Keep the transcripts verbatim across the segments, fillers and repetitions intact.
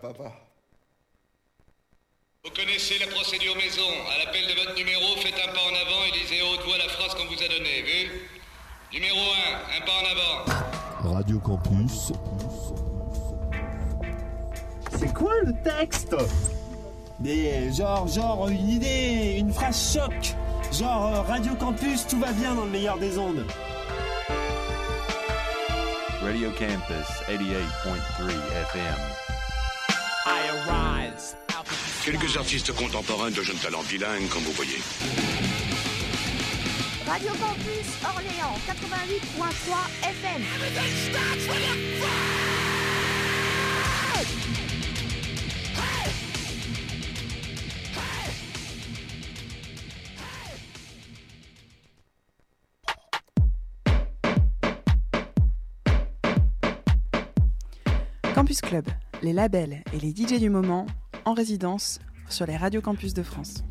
papa. Vous connaissez la procédure maison. À l'appel de votre numéro, faites un pas en avant et lisez à haute voix la phrase qu'on vous a donnée, vu? Numéro un, un pas en avant. Radio Campus. C'est quoi le texte? Des, genre, genre une idée, une phrase choc. Genre euh, Radio Campus, tout va bien dans le meilleur des ondes. Radio Campus, eighty-eight point three F M. I arise. Quelques artistes contemporains de jeunes talents bilingues, comme vous voyez. Radio Campus Orléans, quatre-vingt-huit point trois F M. Campus Club, les labels et les D J du moment en résidence sur les radios campus de France.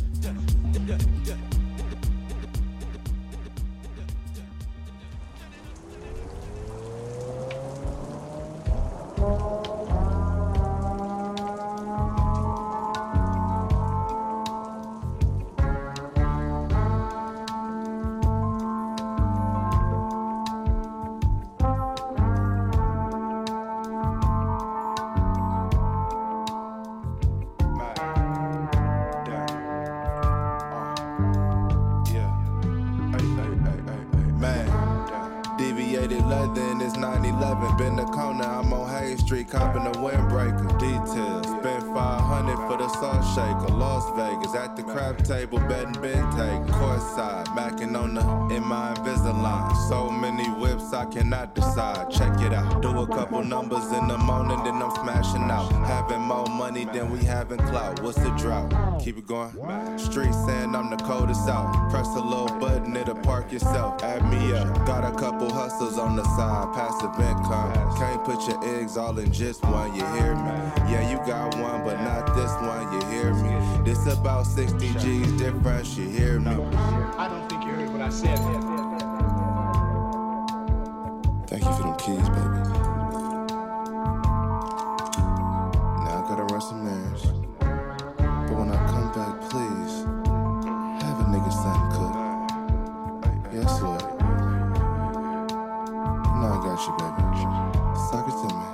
Been the corner, I'm on Hayes Street, copping a windbreaker. Details, spent five hundred for the salt shaker. Las Vegas, at the crab table, betting Ben take. Courtside, macking on the in my Invisalign. So many whips, I cannot decide. Check it out. Do a couple numbers in the morning, then I'm smashing out. Having more money than we having clout. What's the drought? Keep it going. Street saying I'm the coldest out. Press a little button, it'll park yourself. Add me up. Got a couple hustles on the side, passive income. Can't put your eggs all in just one, you hear me? Yeah, you got one, but not this one, you hear me? This about sixty G's difference, you hear me? I don't think you heard what I said. Thank you for them keys, baby. Now I gotta run some errands. But when I come back, please, have a nigga something cook. Yes, Lord. No, I got you, baby. Suck it to me.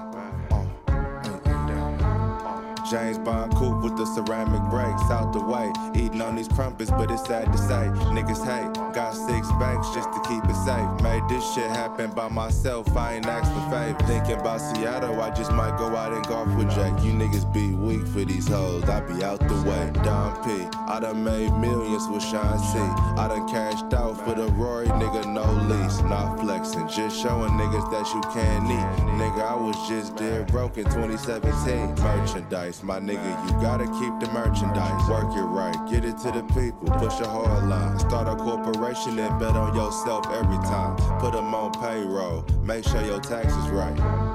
James Bond coupe with the ceramic brakes out the way. Eating on these crumpets, but it's sad to say. Niggas hate, got six banks just to keep it safe. Made this shit happen by myself, I ain't asked for favor. Thinking about Seattle, I just might go out and golf with Jake. You niggas be weak for these hoes, I be out the way. Don P, I done made millions with Sean C. I done cashed out for the Rory, nigga, no lease. Not flexing, just showing niggas that you can't eat. Nigga, I was just dead broke in twenty seventeen. Merchandise. My nigga, you gotta keep the merchandise. Work it right, get it to the people, push a hard line. Start a corporation and bet on yourself every time. Put them on payroll, make sure your taxes right.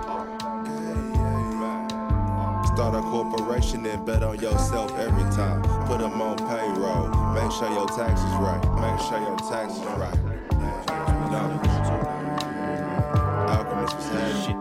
Start a corporation and bet on yourself every time. Put them on payroll, make sure your taxes right. Make sure your taxes right. Numbers. Alchemist was had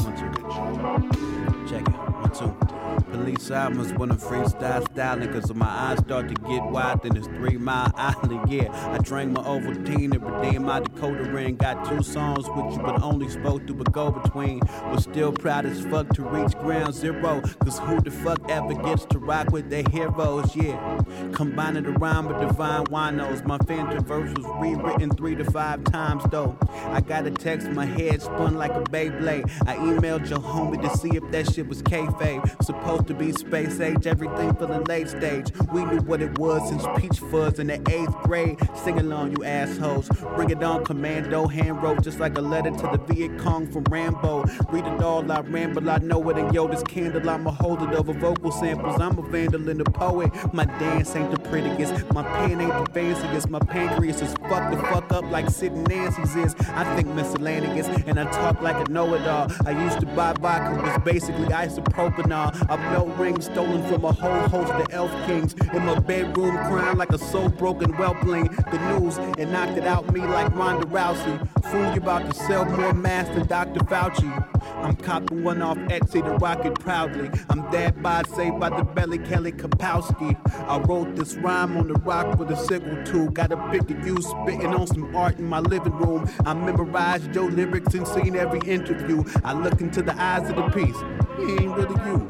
Check it, one, two. Police albums when I'm freestyle styling, cause my eyes start to get wide, then it's Three Mile Island, yeah. I drank my Ovaltine and redeemed my Dakota ring. Got two songs with you, but only spoke to a go-between. Was still proud as fuck to reach ground zero, cause who the fuck ever gets to rock with their heroes, yeah. Combining the rhyme with divine winos. My Phantom verse was rewritten three to five times, though. I got a text, my head spun like a Beyblade. I emailed your homie to see if that shit was kayfabe. Supposed to be space age, everything feeling late stage. We knew what it was since Peach Fuzz in the eighth grade. Sing along, you assholes. Bring it on, commando. Hand wrote just like a letter to the Viet Cong from Rambo. Read it all, I ramble, I know it. And yo, this candle, I'ma hold it over vocal samples. I'm a vandal and a poet. My dance ain't the prettiest. My pen ain't the fanciest. My pancreas is fucked the fuck up like Sid and Nancy's is. I think miscellaneous and I talk like a know-it-all. I used to buy vodka, was basically isopropanol. I blow rings stolen from a whole host of elf kings. In my bedroom crying like a soul broken whelpling. The news and knocked it out me like Ronda Rousey. Fool, you about to sell more masks than Doctor Fauci. I'm copping one off Etsy to rock it proudly. I'm dad by saved by the belly Kelly Kapowski. I wrote this rhyme on the rock with a sickle tool. Got a pic of you spitting on some art in my living room. I memorized your lyrics and seen every interview. I look into the eyes of the piece. He ain't really you.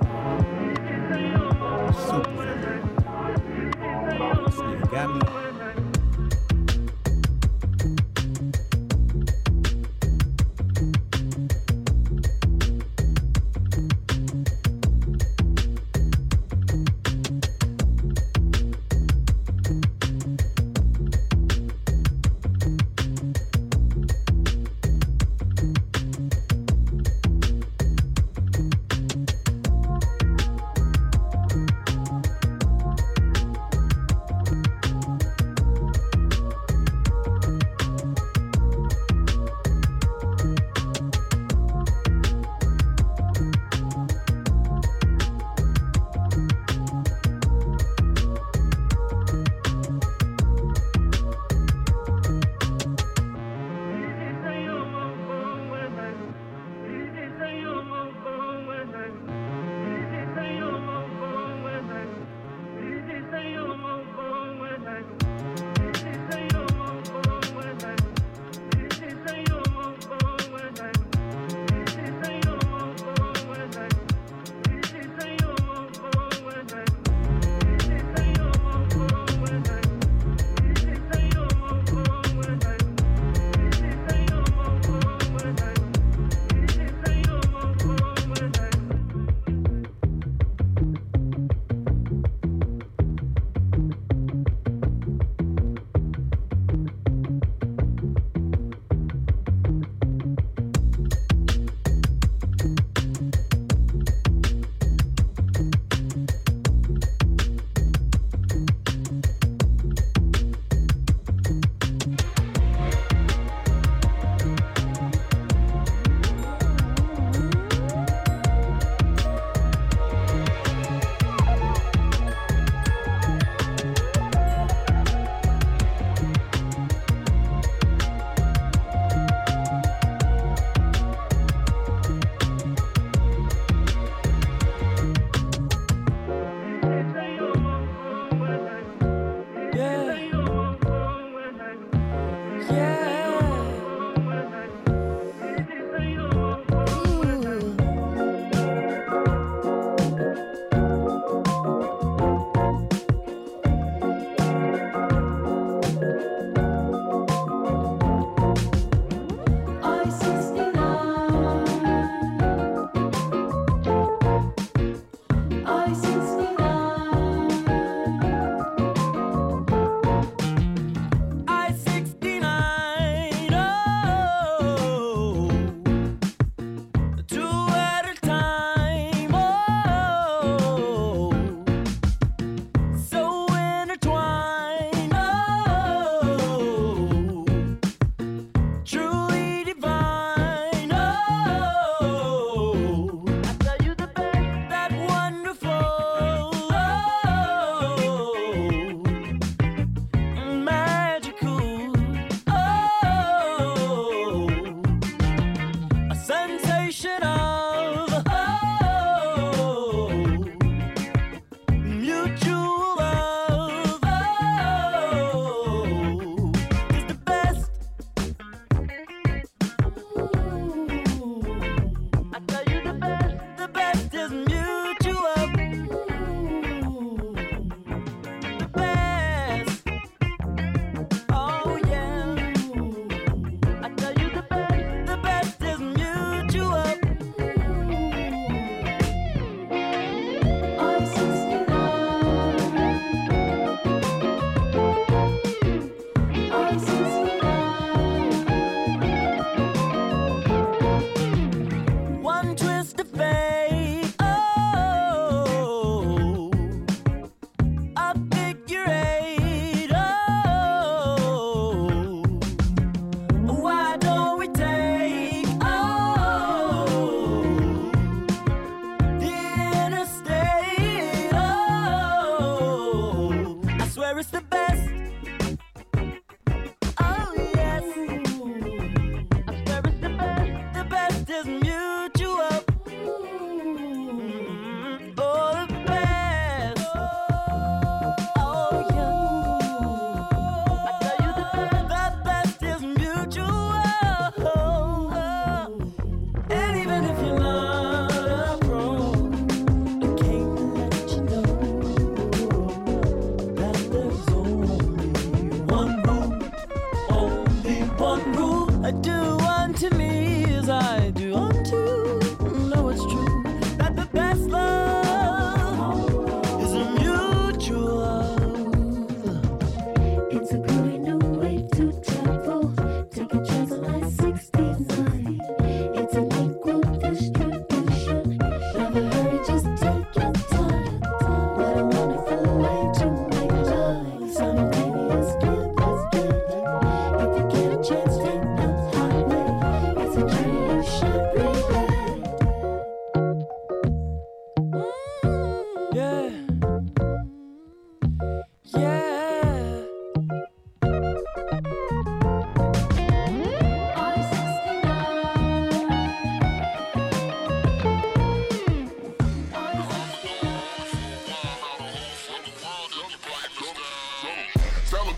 Super. This nigga got me.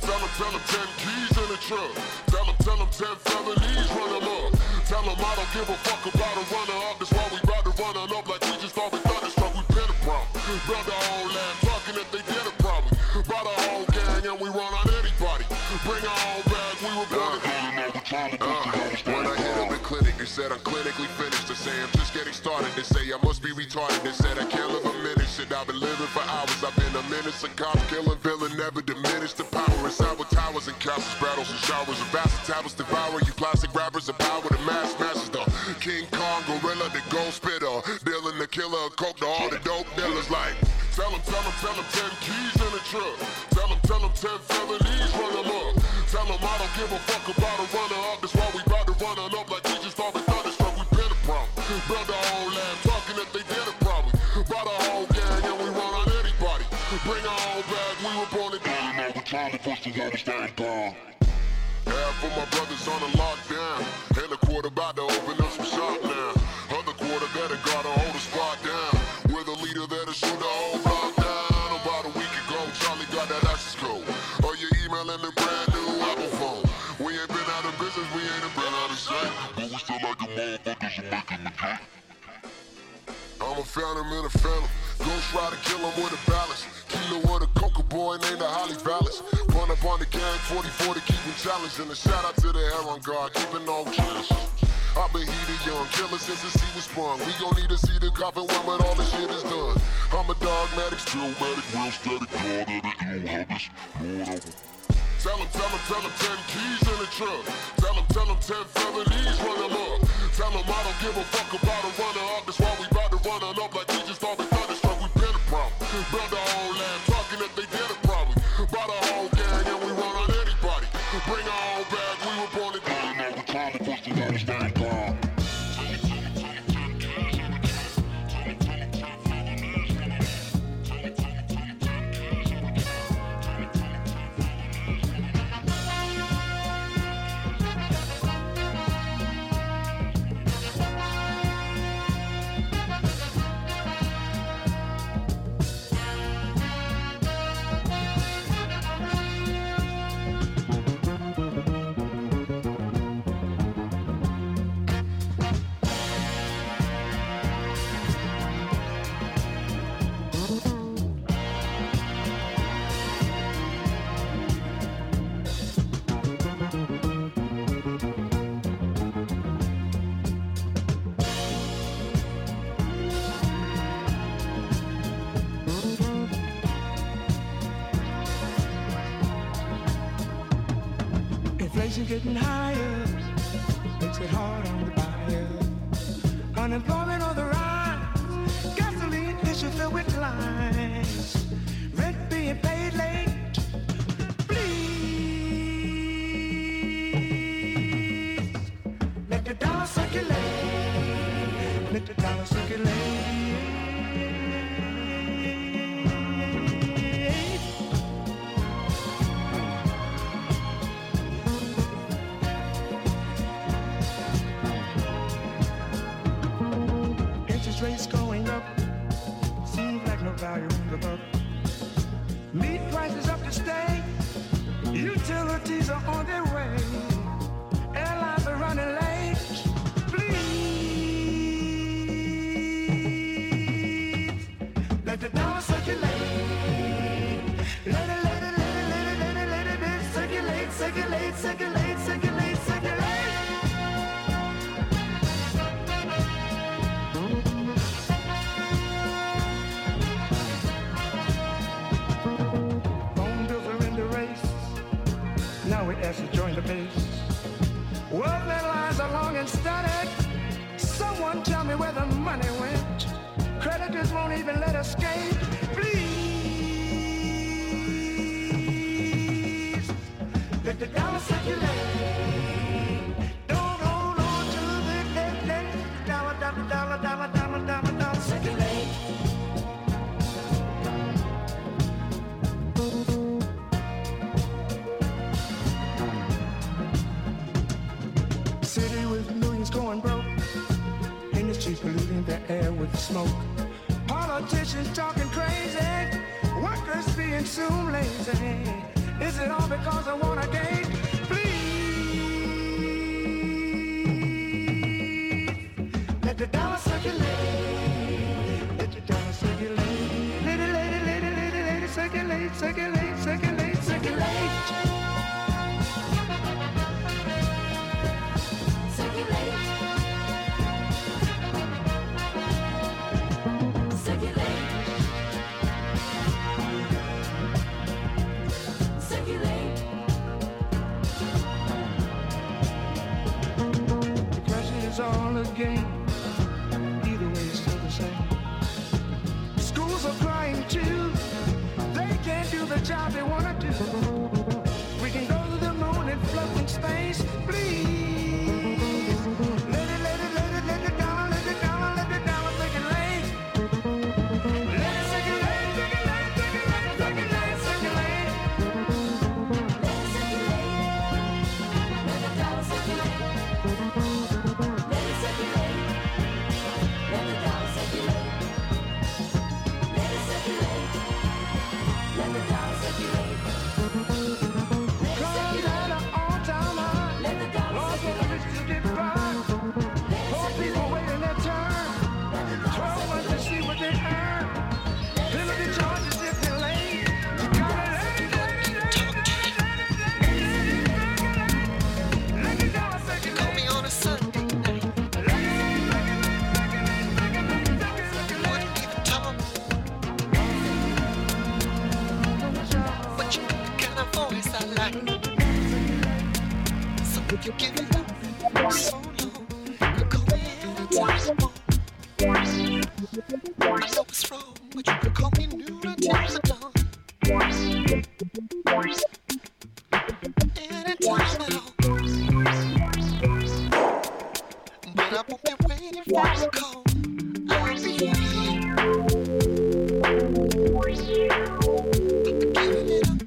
tell them, tell them ten keys in the truck. Tell them, tell them ten felonies, run them up. Tell them I don't give a fuck about a runner up. That's why we bout to run it up like we just thought we thunderstruck. We pin a problem. Build our own land, talking if they did a problem. Bought a whole gang and we run on anybody. Bring our own bag, we were born to uh, when I hit up the clinic, they said I'm clinically finished. They say I'm just getting started. They say I must be retarded. They said I can't live a minute. Shit, I've been living for hours. I've been a menace, a cop, killing villain, never diminish the power. Inside with towers and castles, battles and showers. And vast tablets devour you plastic rappers. The power to mass masses, the King Kong, gorilla, the gold spitter. Dealing the killer, coke to all the dope dealers. Like, tell them, tell them, tell them ten keys in the truck. Tell them, tell them ten felonies, run them up. Tell them I don't give a fuck about a runner up. That's why we bout to run it up like we just thought we thunderstruck. We been a problem. Build our own land, talking if they did a problem. Bought a whole gang and we run on anybody. Bring our own bag, we were born to do it. Now we're trying to push the water stand down. Half of my brothers on the lockdown. And the quarter about to open up some shop now. Other quarter better gotta hold the spot down. We're the leader that'll shoot the whole block down. About a week ago, Charlie got that access code. Or your email and the brand new Apple phone. We ain't been out of business, we ain't been out of sight. But we still like the motherfuckers who making the cake. I'm a phantom in a phantom. Ghost rider, kill him with a balance. Kilo with a coca boy named the Holly Vallis. Run up on the gang, forty forty, keeping challenged. And a shout out to the Heron Guard, keeping all killers. I've been heated young, killer since the sea was sprung. We gon' need to see the coffin when but all the shit is done. I'm a dogmatic, still medic, real steady, God at it, you have this, Lord over. Tell them, tell them, tell them ten keys in the truck. Tell them, tell them ten felonies, run them up. Tell them I don't give a fuck about a runner up. That's why we bout to run it up like we just thought we thunderstruck. We been a problem. Build our own land, talking if they did a problem. Bought a whole gang and we run on anybody. Bring our own bag, we were born to do it. Now we're trying to push the water stand down. Inflation getting higher, makes it hard on the buyer. Unemployment on the rise, gasoline issue filled with lines. Rent being paid late, please let the dollar circulate, let the dollar circulate. Rates going up, seems like no value in the buck. Meat prices up to stay, utilities are on their way. Airlines are running late, please let the dollar circulate. Let it, let it, let it, let it, let it, let it, let it circulate, circulate, circulate, circulate, circulate. Now we ask to join the base. Well, their lines are long and static. Someone tell me where the money went. Creditors won't even let us escape. Please let the dollar circulate. Don't hold on to the let, let dollar, dollar, dollar, dollar, dollar, dollar, dollar circulate. City with millions going broke. Industry polluting the air with smoke. Politicians talking crazy. Workers being soon lazy. Is it all because I wanna gain? Please, let the dollar circulate. Let the dollar circulate. Lady, lady, lady, lady, lady, circulate, circulate, circulate, circulate. All a game. Either way, it's still the same. Schools are crying too. They can't do the job they wanna do. We can go to the moon and float in space, please. Let it, let it, let it, let it down, let it down, let it down, circulate. Let it circulate, circulate, circulate, circulate, circulate. Let it circulate. Let the dollar circulate. You give it up so long. You call me anytime you want. I know it's wrong, but you can call me noon until the dawn. Anytime at all. But I won't be waiting for your call. I'll be here. Giving it up.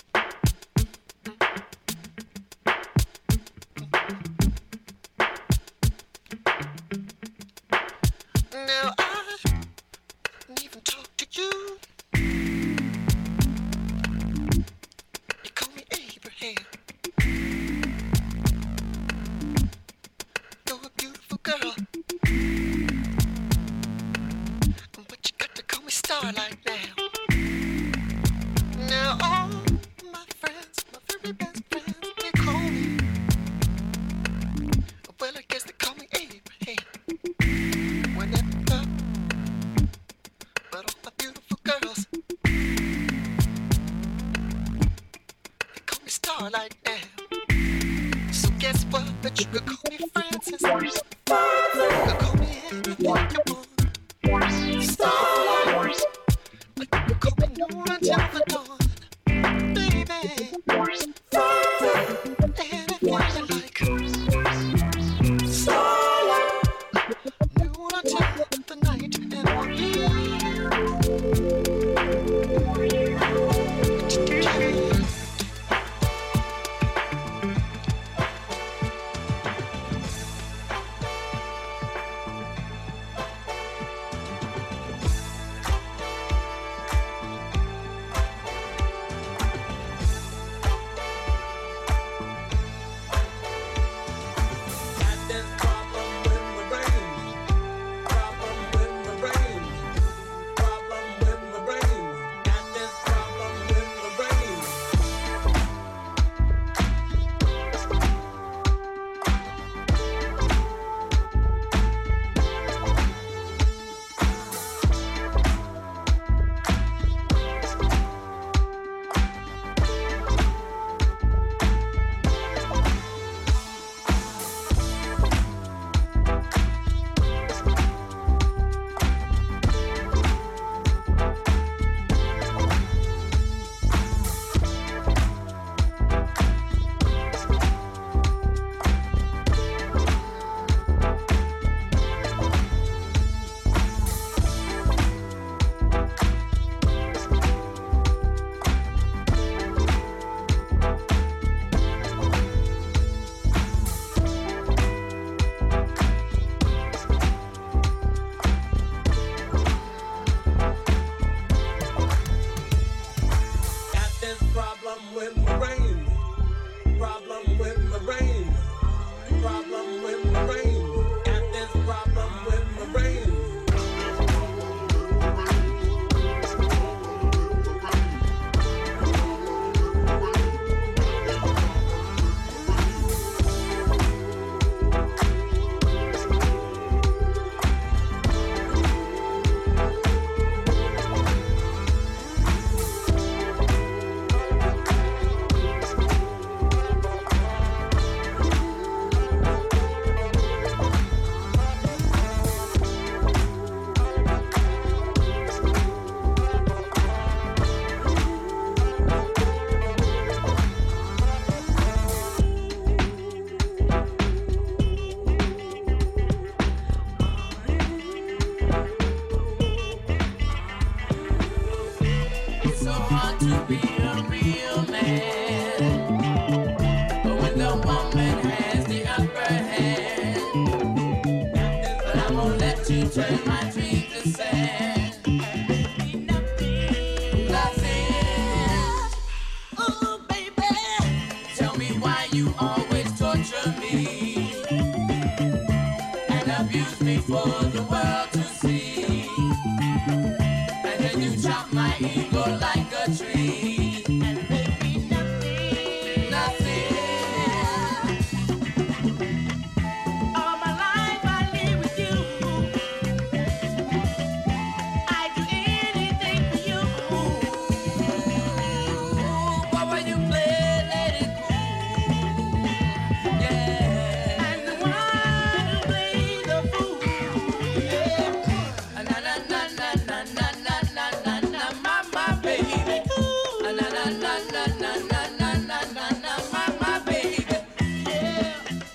Now I didn't even talk to you. You call me Abraham. You're a beautiful girl, but you got to call me Starlight now. Now all my friends, my very best friends, they call me. Well, I guess they call me Abraham. But all my beautiful girls, they call me Starlight now. So guess what? But you could call me Francis. You could call me anything you want. Starlight. But you could call me noon until the dawn. Baby, anything you like. Starlight. Noon until the night and so hard to be a real man. But when the woman has the upper hand, but I won't let you turn my dreams to sand. Nothing. Ooh, baby, tell me why you always torture me and abuse me for the world to see. And then you chop my ego like a tree and make me nothing, nothing. All my life I live with you. I do anything for you. But when you play, let it cool. Yeah. And the one who plays the fool. Yeah. Na na na na na na na na na na, my my baby. Na na na na na na na na na na na, my my baby. Yeah.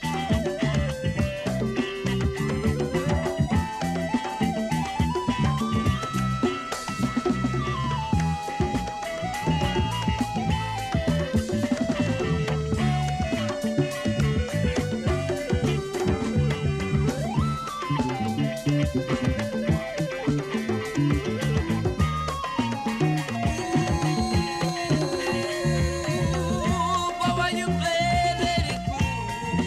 Ooh, but when you play, let it cool.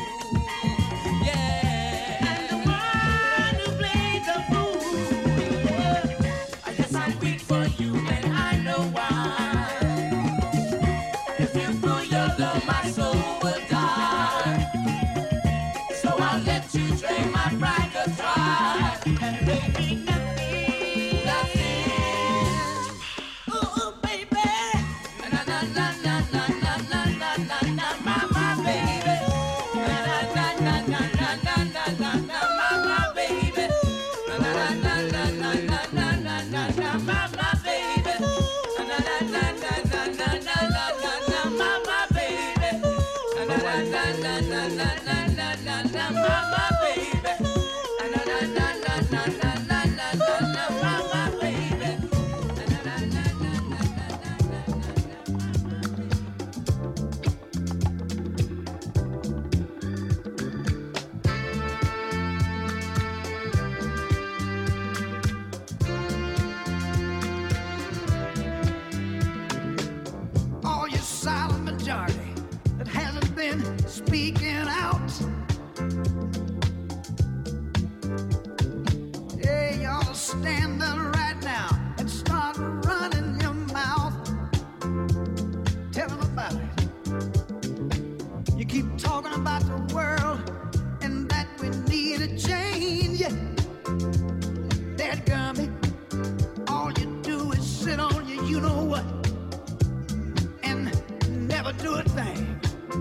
Yeah. And the one who plays the fool. I guess I'm weak for you, and I know why. If you pull your love, my soul will die. So I'll let you drain my pride dry and make me nothing, nothing. Ooh, baby. Na na na na na na na na na na, my my baby. Na na na na na na na na na na, my my baby. Na na na na na na na na na na, my my baby. Na na na na na na na na na na, my my baby. Na na na na na na na na na na, my my baby. Na na na na na na na na na na, my my baby. Na na na na na na na na all you silent majority that hasn't been speaking out. Yeah, you ought to stand up right now and start running your mouth. Tell them about it. You keep talking about the world and that we need a change. That gummy, all you do is sit on your you know what and never do a thing.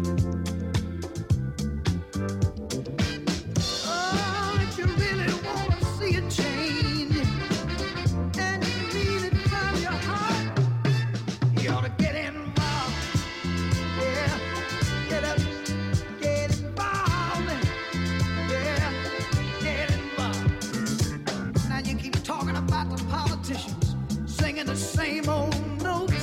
Oh, if you really want to see a change and you mean it from your heart, you ought to get involved. Yeah, get up, get involved. Yeah, get involved. Now you keep talking about the politicians singing the same old notes.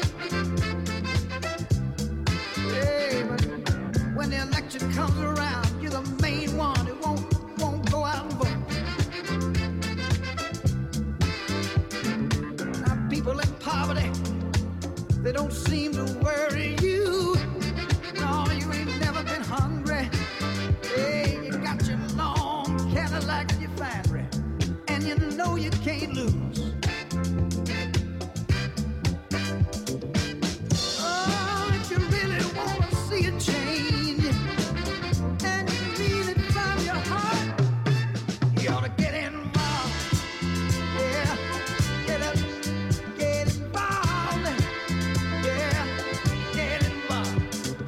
Yeah, but when the election comes around, you're the main one who won't won't go out and vote. Now people in poverty, they don't seem to worry you. No, you ain't never been hungry. Hey, you got your long Cadillac and your factory, and you know you can't lose. Oh, if you really want to see a change and you mean it from your heart, you ought to get involved. Yeah, get up, get involved. Yeah, get involved.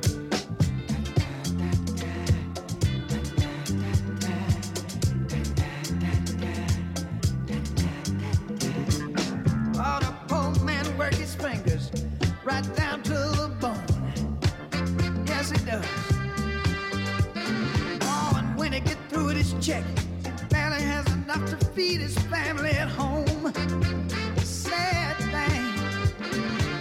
Oh, the poor man work his fingers right down to the bone. Yes, he does. Oh, and when he get through with his check, he barely has enough to feed his family at home. Sad thing.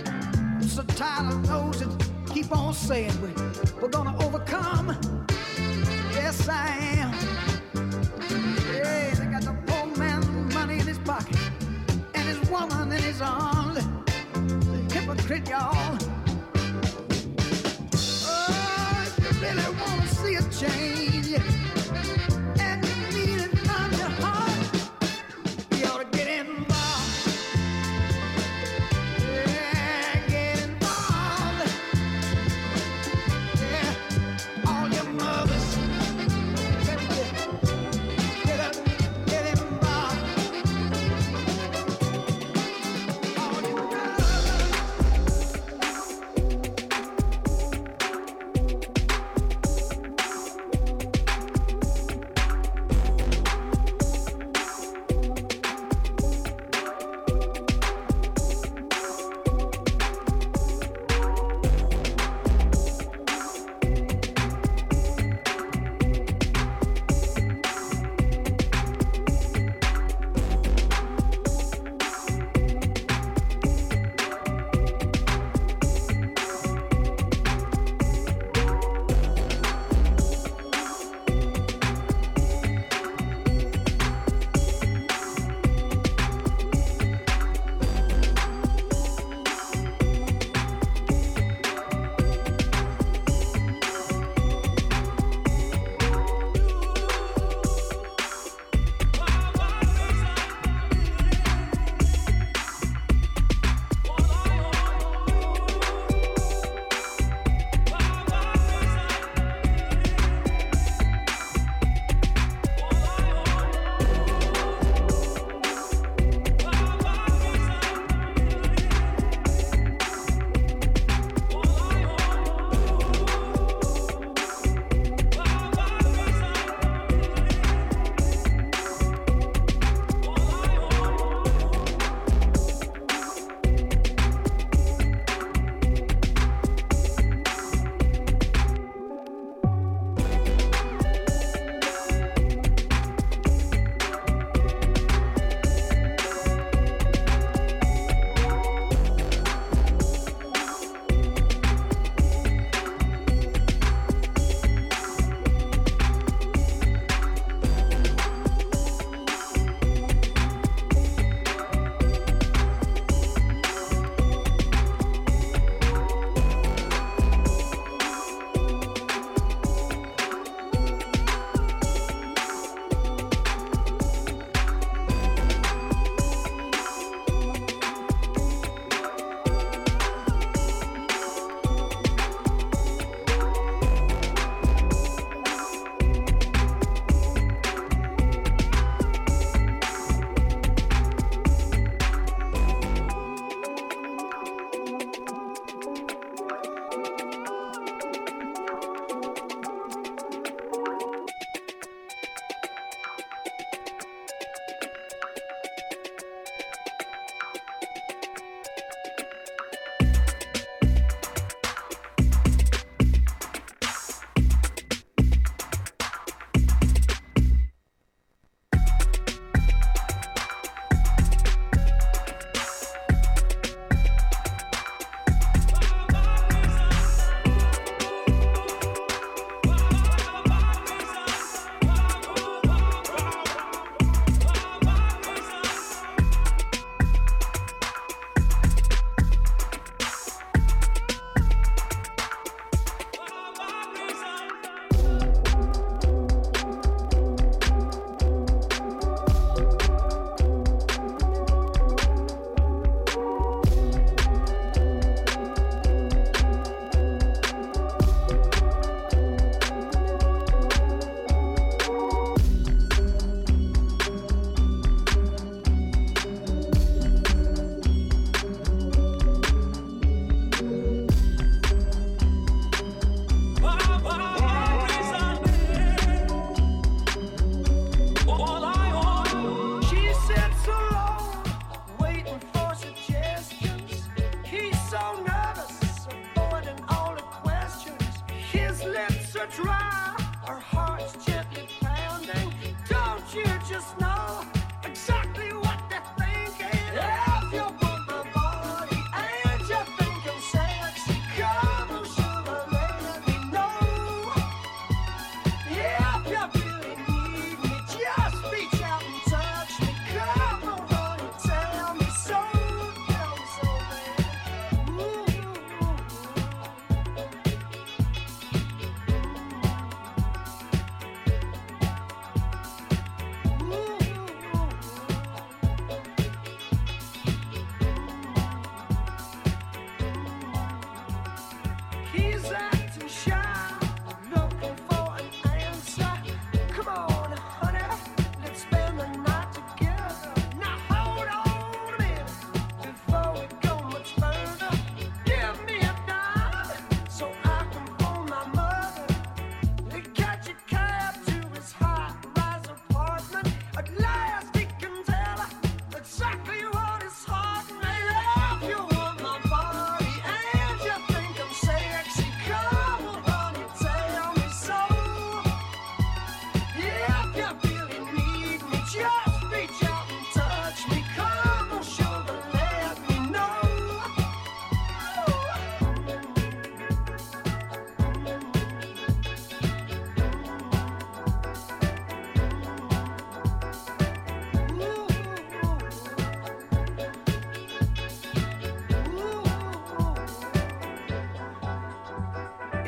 so tired of those that keep on saying we, we're gonna overcome. Yes, I am. Yeah, they got the poor man money in his pocket and his woman in his arms. The hypocrite, y'all. Oh, if you really wanna see a change and you mean it from your heart, you ought to get involved. Yeah, get involved. Yeah, all your mothers, better get, get up, get involved. All your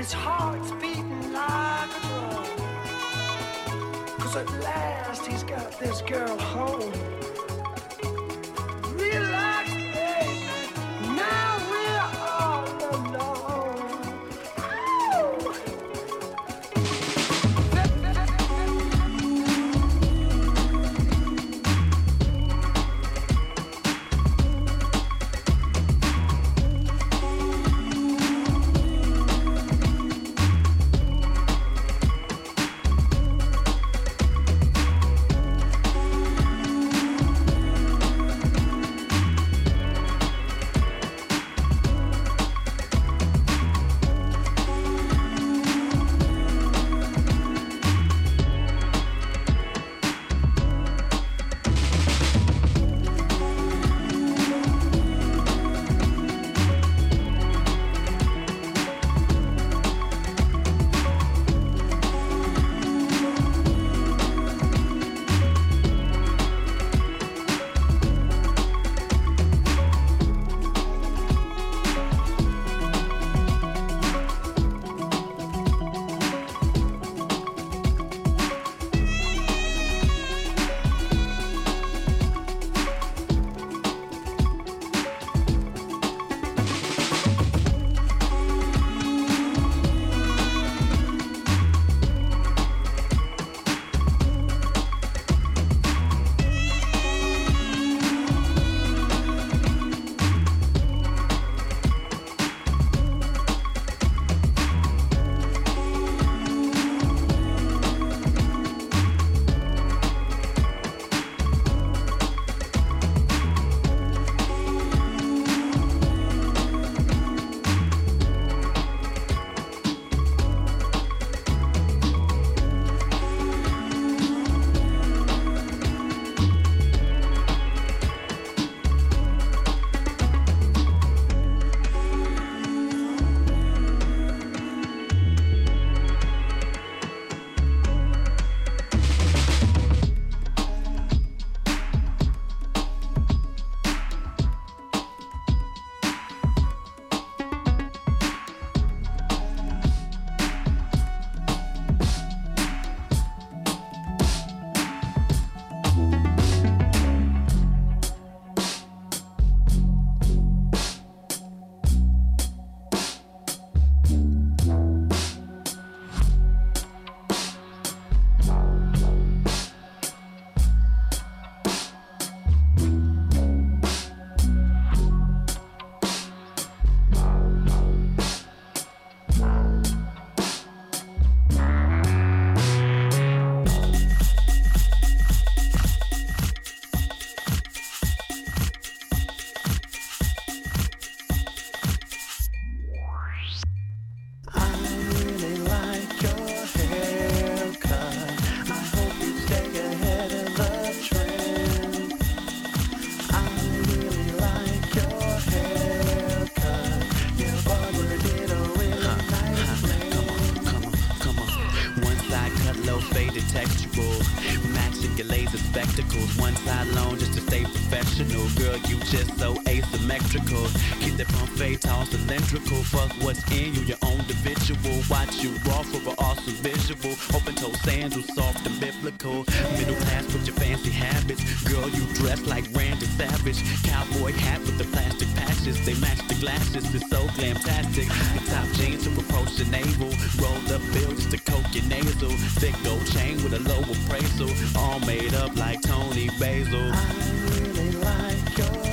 his heart's beating like a drum. 'Cause at last he's got this girl home. Relax, baby, now we're all alone. Ooh. spectacles, one side long just to stay professional. Girl, you just so asymmetrical. Keep that pump fade all cylindrical. Fuck what's in you, your own individual. Watch you raw for an awesome visual. Open toe sandals, soft and biblical. Middle class with your fancy habits. Girl, you dress like Randy Savage. Cowboy hat with the plastic patches. They match the glasses, it's so glamtastic. Top jeans to approach the navel. Rolled up bill just to coat your nasal. Thick gold chain with a low appraisal. All made up like Tony Basil. I really like your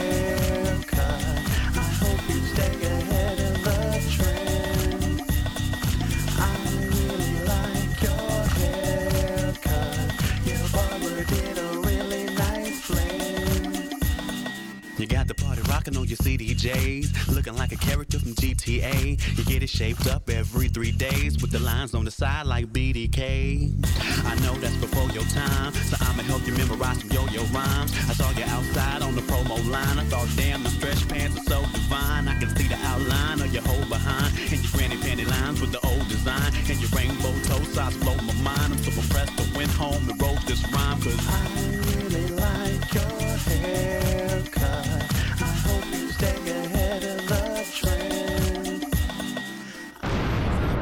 haircut. I hope you stay ahead of the trend. I really like your haircut. Your barber did a really nice blend. You got the party rocking on your C D Js, looking like a character from G T A. You get it shaped up every three days with the lines on the side like B D K. I know that's before your time, so I'ma help you memorize some yo-yo rhymes. I saw you outside on the promo line. I thought, damn, the stretch pants are so divine. I can see the outline of your whole behind, and your granny panty lines with the old design, and your rainbow toe socks blow my mind. I'm so impressed I went home and wrote this rhyme, cause I really like your haircut. I hope you stay ahead of the trend. I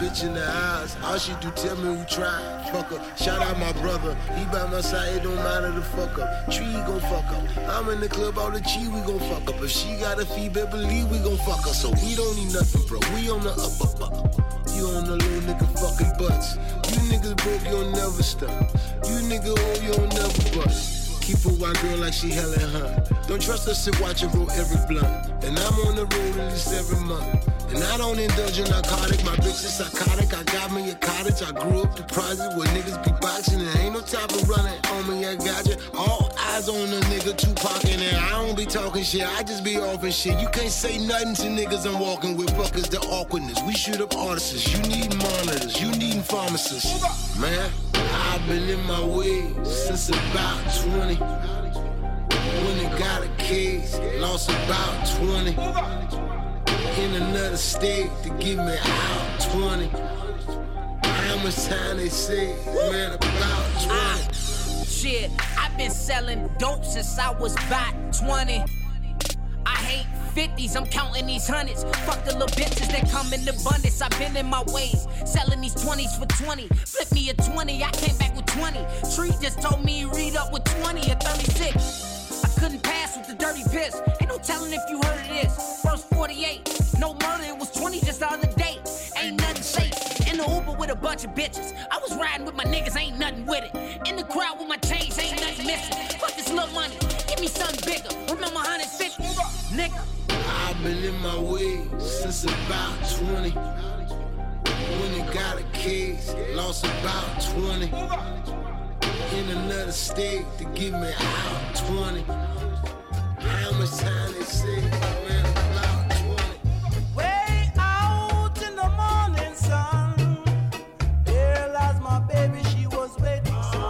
bitch in the house. All she do tell me who try. Fuck her. Shout out my brother. He by my side, it don't matter the fuck up. Tree gon' fuck up. I'm in the club, all the cheese, we gon' fuck up. If she got a fee, better believe we gon' fuck her. So we don't need nothing, bro. We on the up, up, up. You on the little nigga fucking butts. You niggas broke, you'll never stop. You nigga old, you'll never bust. Keep a white girl like she Helen Hunt. Don't trust us to watch her roll every blunt. And I'm on the road at least every month. And I don't indulge in narcotic. My bitch is psychotic. I got me a cottage. I grew up the project where niggas be boxing. And ain't no time for running on me. I got you. All eyes on a nigga Tupac. And I don't be talking shit. I just be off and shit. You can't say nothing to niggas I'm walking with. Fuck is the awkwardness. We shoot up artists. You need monitors. You need pharmacists. Man, I've been in my way since about twenty. When it got a case, lost about twenty. In another state to give me out twenty. How much time they say, man, about twenty. Uh, shit, I've been selling dope since I was about twenty. I hate fifties, I'm counting these hundreds. Fuck the little bitches that come in abundance. I've been in my ways, selling these twenties for twenty. Flip me a twenty, I came back with twenty. Tree just told me read up with twenty or thirty-six. I couldn't pass with the dirty piss. Ain't no telling if you heard of this. First forty-eight, no murder, it was twenty just the other day. Ain't nothing safe. In the Uber with a bunch of bitches. I was riding with my niggas, ain't nothing with it. In the crowd with my chains, ain't nothing missing. Fuck this little money, give me something bigger. Remember one hundred fifty, nigga. I've been in my way since about twenty. When it got a case, lost about twenty. In another state to give me out twenty. How much time they say, man, about twenty. Way out in the morning sun, there lies my baby, she was waiting so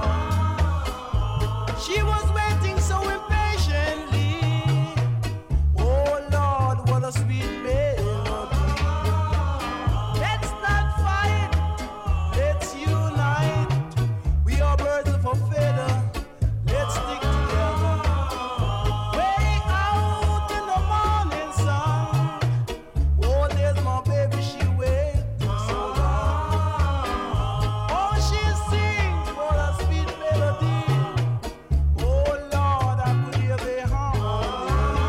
long. She was waiting so impatiently. Oh Lord, what a sweet melody. Let's not fight, let's unite. We are birds of a feather, let's stick together. Way out in the morning sun, oh, there's my baby, she waiting so long. Oh, she sings what a sweet melody. Oh, Lord, I could hear the harmony.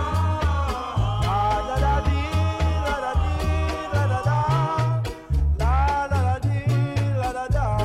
La da da dee, la da dee, la da da. La da da dee, la da da.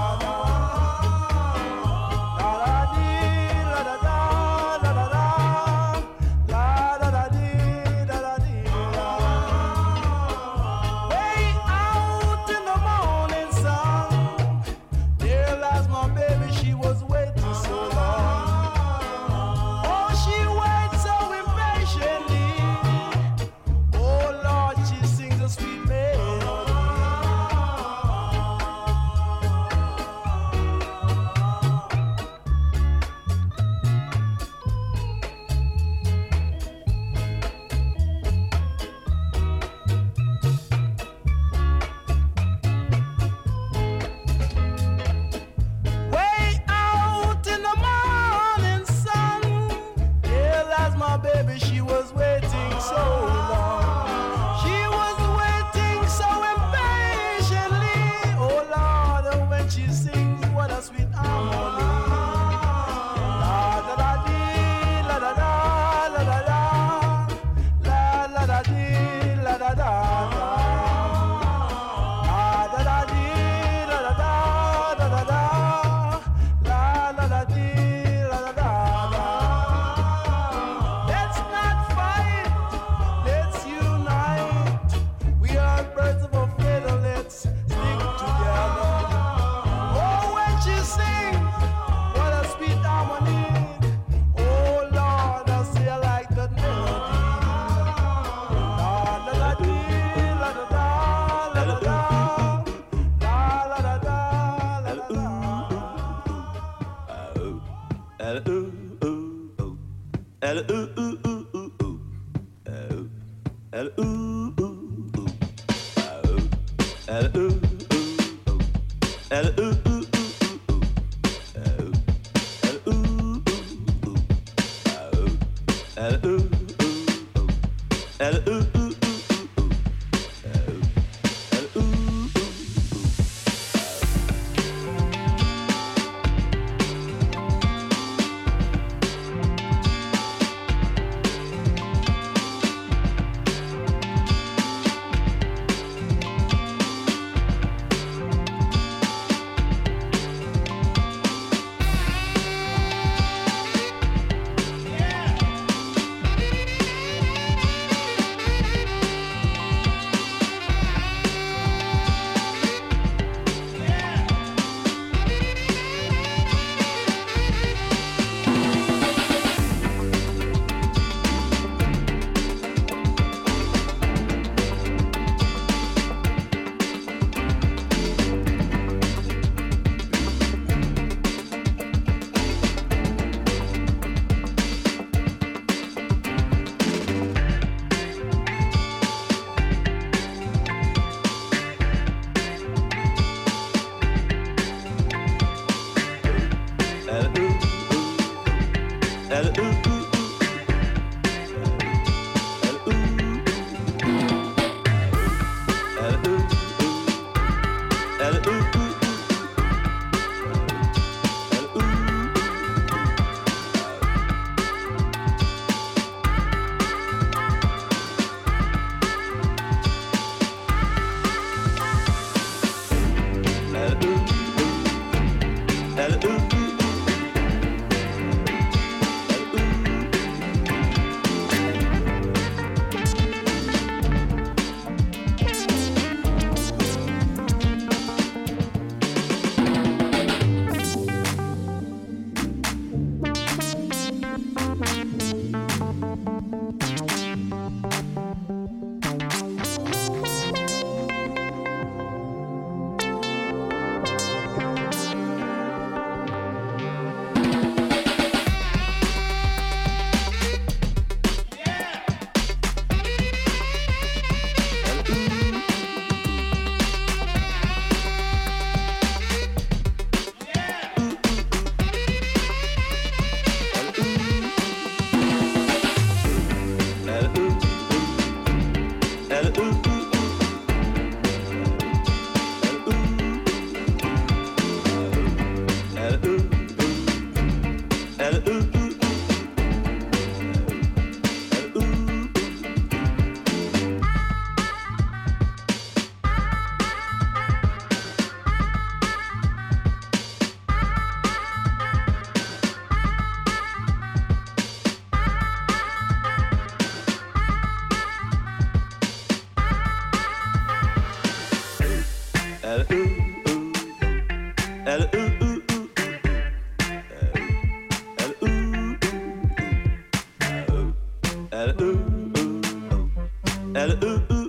L ooh ooh ooh. L ooh ooh.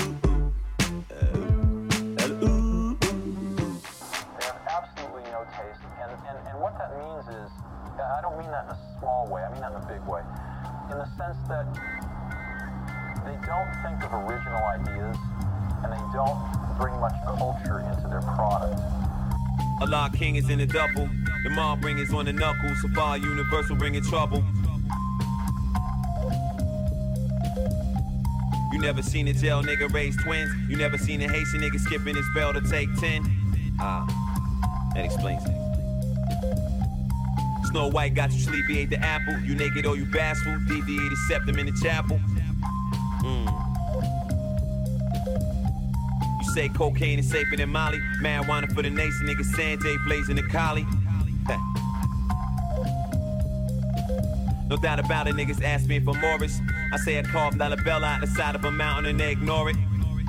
What that means is, I don't mean that in a small way, I mean that in a big way. In the sense that they don't think of original ideas and they don't bring much culture into their product. Allah King is in the double. The mob ring is on the knuckles. Safari Universal bringing trouble. You never seen a jail nigga raise twins. You never seen a Haitian nigga skipping his bell to take ten. Ah, that explains it. Snow White got you sleepy, ate the apple. You naked or you bashful. D V E the septum in the chapel. Mm. You say cocaine is safer than Molly. Marijuana for the nation, nigga Sanjay blazing the collie. No doubt about it, niggas ask me for Morris. I say I carved Lalabella out the side of a mountain and they ignore it.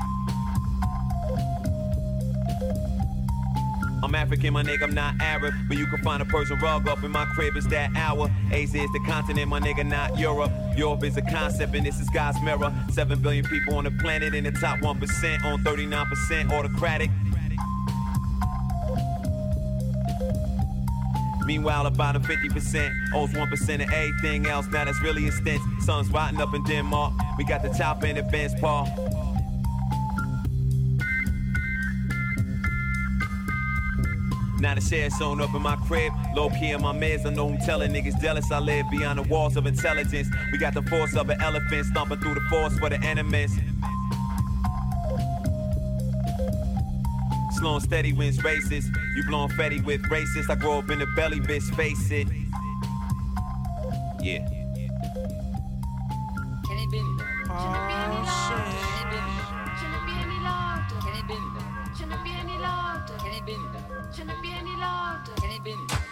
I'm African, my nigga, I'm not Arab. But you can find a Persian rug up in my crib, it's that hour. Asia is the continent, my nigga, not Europe. Europe is a concept and this is God's mirror. Seven billion people on the planet in the top one percent on thirty-nine percent autocratic. Meanwhile, about a fifty percent owes one percent of everything else. Now that's really a stint. Sun's rotting up in Denmark. We got the top end of Ben's Paul. Now the share sewn up in my crib. Low key in my meds. I know I'm telling niggas jealous. I live beyond the walls of intelligence. We got the force of an elephant stomping through the force for the enemies. Slow and steady wins races. You blowing fetty with racists. I grow up in the belly, bitch, face it. Yeah. Can it be any louder? Can it be any louder? Can it be any louder? Can it be any louder? Can it be any louder? Can it be any louder? Can it be any louder?